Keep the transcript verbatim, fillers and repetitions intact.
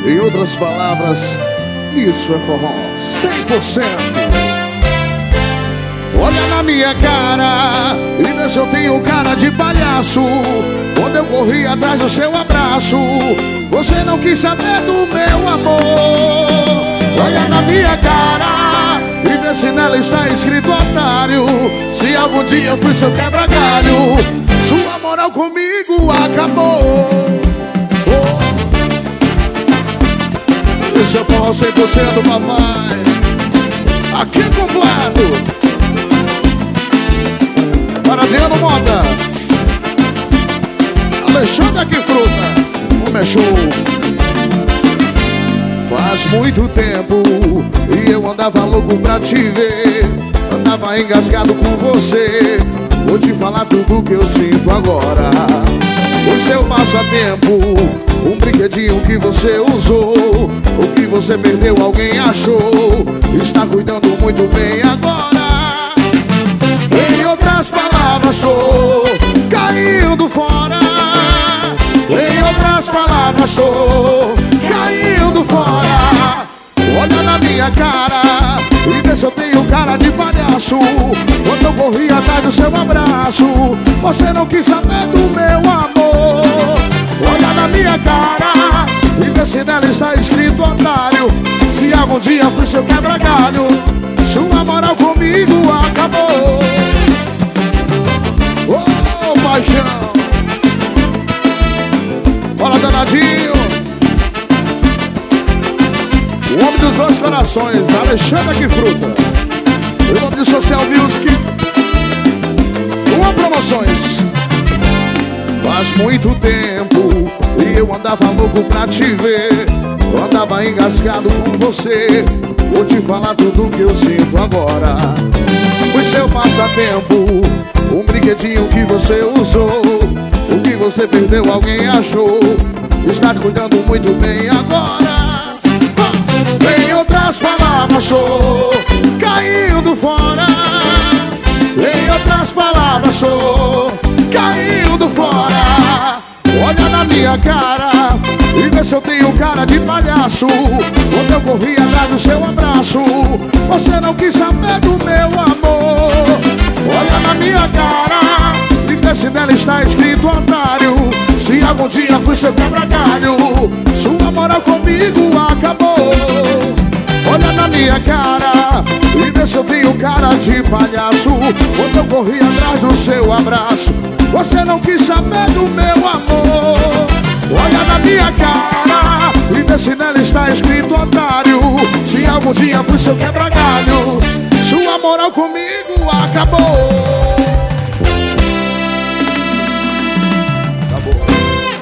Em outras palavras, isso é forró cem por cento. Olha na minha cara e vê se eu tenho cara de palhaço. Quando eu corri atrás do seu abraço, você não quis saber do meu amor. Olha na minha cara e vê se nela está escrito otário. Se algum dia eu fui seu quebra-galho, sua moral comigo acabou. Oh. Esse é o forró cem por cento, papai. Aqui completo. Para Adriano Mota, Alexandre aqui fruta, como é show. Faz muito tempo e eu andava louco pra te ver. Andava engasgado com você. Vou te falar tudo que eu sinto agora. O seu passatempo, um brinquedinho que você usou, o que você perdeu alguém achou. Está cuidando muito bem agora. Em outras palavras, tô caindo fora. Em outras palavras, tô caindo fora. Olha na minha cara e vê se eu tenho cara de palhaço. Quando eu corri atrás do seu abraço, você não quis saber do meu amor. Olha na minha cara e vê se nela está escrito otário. Se algum dia fui seu quebra-galho, sua moral comigo acabou. Oh, paixão. Bora, danadinho. O homem dos dois corações, Alexandre aqui fruta. O nome de Social Music, Uma Promoções. Faz muito tempo e eu andava louco pra te ver. Eu andava engasgado com você. Vou te falar tudo que eu sinto agora. Foi seu passatempo, um brinquedinho que você usou, o que você perdeu alguém achou. Está cuidando muito bem agora. Em outras palavras, tô caindo fora. Em outras palavras, tô caindo fora. Olha na minha cara e vê se eu tenho cara de palhaço. Quando eu corri atrás do seu abraço, você não quis saber do meu amor. Olha na minha cara e vê se nela está escrito otário. Se algum dia fui seu quebra-galho, sua moral comigo acabou. Olha na minha cara e vê se eu tenho cara de palhaço. Quando eu corri atrás do seu abraço, você não quis saber do meu amor. Olha na minha cara e vê se nela está escrito otário. Se algum dia fui seu quebra-galho, sua moral comigo acabou.